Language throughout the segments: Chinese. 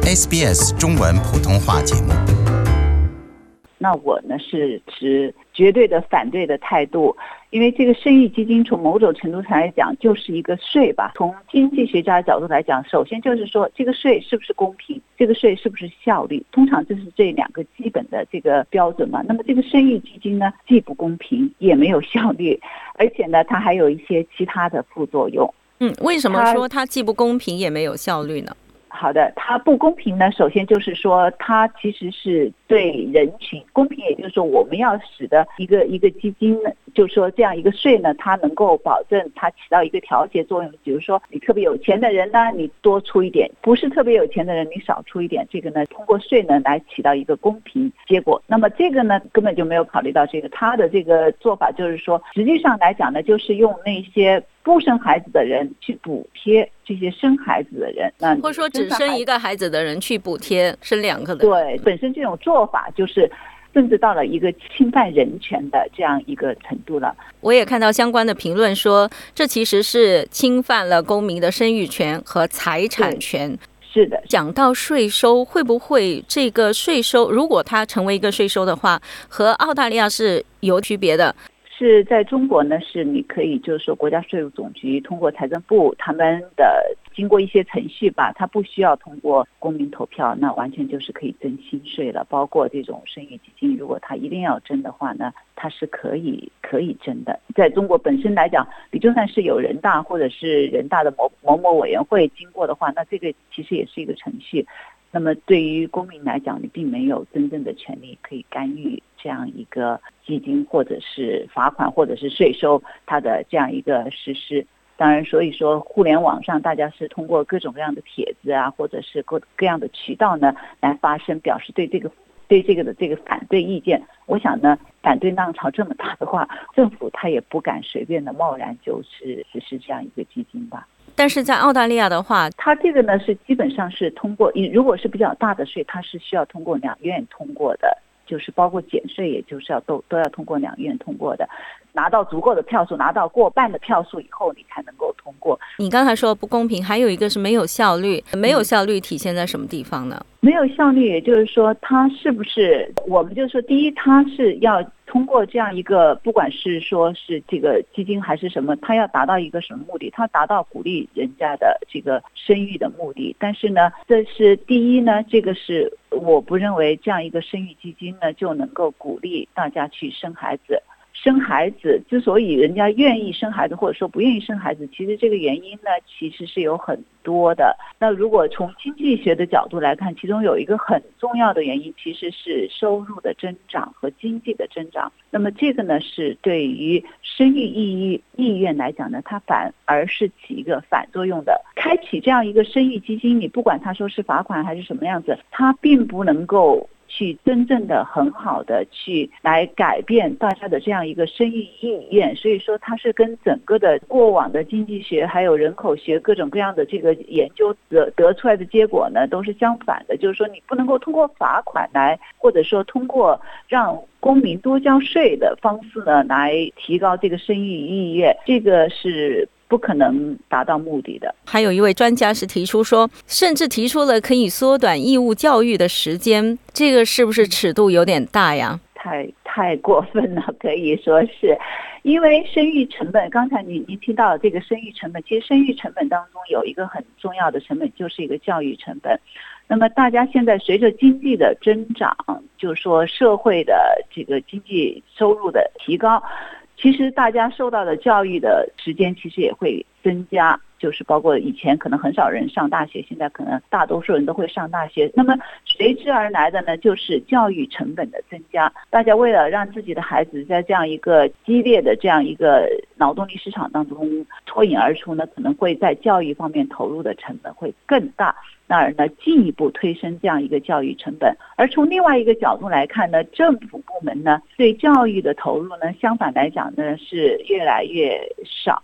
SBS 中文普通话节目。 那我呢是持绝对的反对的态度，因为这个生育基金从某种程度上来讲就是一个税吧。从经济学家的角度来讲，首先就是说这个税是不是公平，这个税是不是效率，通常这是这两个基本的这个标准嘛。那么这个生育基金呢，既不公平也没有效率，而且呢它还有一些其他的副作用。 为什么说它既不公平也没有效率呢？ 好的，它不公平呢，首先就是说它其实是对人群公平，也就是说我们要使得一个基金呢，就是说这样一个税呢，它能够保证它起到一个调节作用。比如说你特别有钱的人呢，你多出一点；不是特别有钱的人，你少出一点。这个呢，通过税呢来起到一个公平结果。那么这个呢，根本就没有考虑到这个，他的这个做法就是说，实际上来讲呢，就是用那些不生孩子的人去补贴这些生孩子的人，那或者说只生一个孩子的人去补贴生两个的人。 对，本身这种做法就是甚至到了一个侵犯人权的这样一个程度了。 我也看到相关的评论说，这其实是侵犯了公民的生育权和财产权。 是的， 讲到税收，会不会这个税收如果它成为一个税收的话，和澳大利亚是有区别的？ 是在中国呢，是你可以就是说国家税务总局通过财政部他们的经过一些程序吧，它不需要通过公民投票，那完全就是可以征新税了。包括这种生育基金，如果它一定要征的话呢，它是可以征的。在中国本身来讲，你就算是有人大或者是人大的某委员会经过的话，那这个其实也是一个程序。那么对于公民来讲，你并没有真正的权利可以干预这样一个基金或者是罚款或者是税收它的这样一个实施。当然所以说互联网上大家是通过各种各样的帖子啊，或者是各样的渠道呢来发声，表示对这个的这个反对意见。我想呢，反对浪潮这么大的话，政府他也不敢随便的贸然就是实施这样一个基金吧。 但是在澳大利亚的话， 它这个呢是基本上是通过，如果是比较大的税，它是需要通过两院通过的，就是包括减税，也就是要都要通过两院通过的，拿到足够的票数，拿到过半的票数以后，你才能够通过。 你刚才说不公平，还有一个是没有效率。没有效率体现在什么地方呢？ 没有效率，也就是说它是不是，我们就是说第一，它是要通过这样一个，不管是说是这个基金还是什么，它要达到一个什么目的？它达到鼓励人家的这个生育的目的。但是呢，这是第一呢，这个是我不认为这样一个生育基金呢就能够鼓励大家去生孩子。生孩子之所以人家愿意生孩子或者说不愿意生孩子，其实这个原因呢其实是有很多的。那如果从经济学的角度来看，其中有一个很重要的原因其实是收入的增长和经济的增长。那么这个呢是对于生育意愿来讲呢，它反而是起一个反作用的。开启这样一个生育基金，你不管它说是罚款还是什么样子，它并不能够去真正的很好的去来改变大家的这样一个生育意愿。所以说它是跟整个的过往的经济学还有人口学各种各样的这个研究得出来的结果呢都是相反的。就是说你不能够通过罚款来，或者说通过让公民多交税的方式呢来提高这个生育意愿，这个是不可能达到目的的。 还有一位专家是提出说，甚至提出了可以缩短义务教育的时间，这个是不是尺度有点大呀？ 太过分了，可以说是。因为生育成本，刚才您听到这个生育成本，其实生育成本当中有一个很重要的成本，就是一个教育成本。那么大家现在随着经济的增长，就是说社会的这个经济收入的提高，其实大家受到的教育的时间其实也会增加，就是包括以前可能很少人上大学，现在可能大多数人都会上大学。那么随之而来的呢，就是教育成本的增加。大家为了让自己的孩子在这样一个激烈的这样一个劳动力市场当中脱颖而出呢，可能会在教育方面投入的成本会更大，那呢进一步推升这样一个教育成本。而从另外一个角度来看呢，政府部门呢对教育的投入呢，相反来讲呢是越来越少。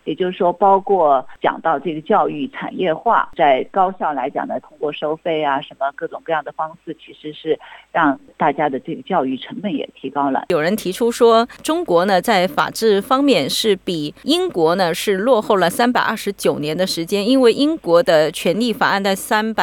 也就是说包括讲到这个教育产业化，在高校来讲呢，通过收费啊什么各种各样的方式，其实是让大家的这个教育成本也提高了。 有人提出说，中国呢在法治方面是比英国呢是落后了329年的时间，因为英国的权利法案在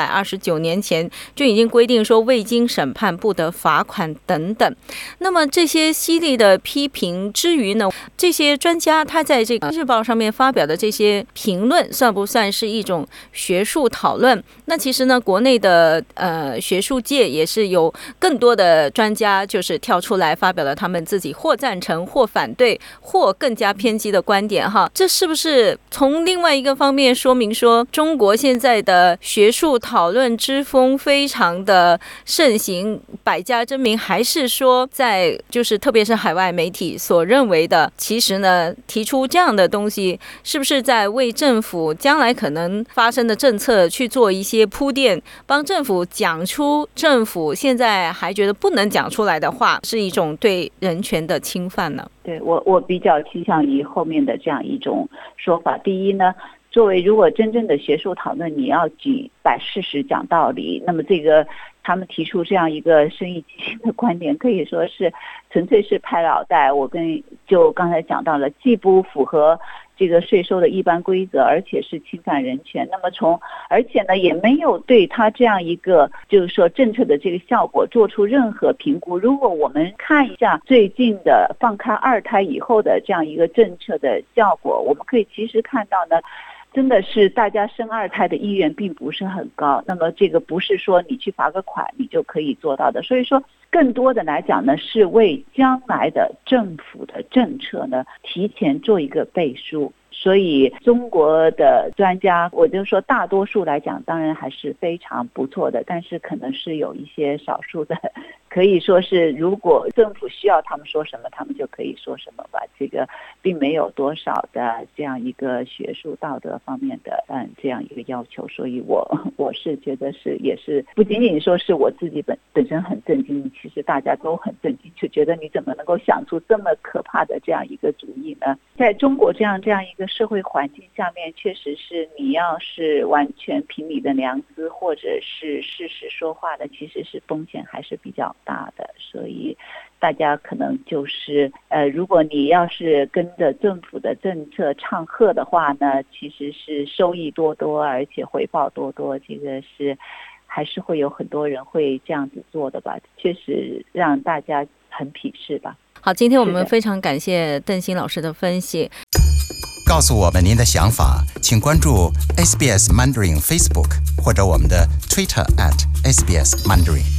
329年前就已经规定说未经审判不得罚款等等。那么这些犀利的批评之余呢，这些专家他在这个日报上面发表的这些评论算不算是一种学术讨论？那其实呢，国内的学术界也是有更多的专家就是跳出来发表了他们自己或赞成或反对或更加偏激的观点哈。这是不是从另外一个方面说明说，中国现在的学术讨论之风非常的盛行，百家争鸣，还是说在就是特别是海外媒体所认为的，其实呢提出这样的东西是不是在为政府将来可能发生的政策去做一些铺垫，帮政府讲出政府现在还觉得不能讲出来的话，是一种对人权的侵犯呢？ 对，我比较倾向于后面的这样一种说法。第一呢，作为如果真正的学术讨论，你要举摆事实讲道理，那么这个他们提出这样一个生意激进的观点，可以说是纯粹是拍脑袋。就刚才讲到了，既不符合这个税收的一般规则，而且是侵犯人权。那么而且呢，也没有对他这样一个就是说政策的这个效果做出任何评估。如果我们看一下最近的放开二胎以后的这样一个政策的效果，我们可以其实看到呢，真的是大家生二胎的意愿并不是很高。那么这个不是说你去罚个款你就可以做到的。所以说更多的来讲呢，是为将来的政府的政策呢提前做一个背书。所以中国的专家，我就说大多数来讲当然还是非常不错的，但是可能是有一些少数的，可以说是如果政府需要他们说什么他们就可以说什么吧，这个并没有多少的这样一个学术道德方面的这样一个要求。所以我是觉得也是不仅仅说是我自己本身很震惊，其实大家都很震惊，就觉得你怎么能够想出这么可怕的这样一个主意呢？在中国这样一个社会环境下面，确实是你要是完全凭你的良知或者是事实说话的，其实是风险还是比较大的。所以大家可能就是如果你要是跟着政府的政策唱和的话呢，其实是收益多多，而且回报多多，这个是还是会有很多人会这样子做的吧，确实让大家很鄙视吧。 好，今天我们非常感谢邓欣老师的分析。 告诉我们您的想法，请关注 SBS Mandarin Facebook 或者我们的 Twitter @SBS Mandarin。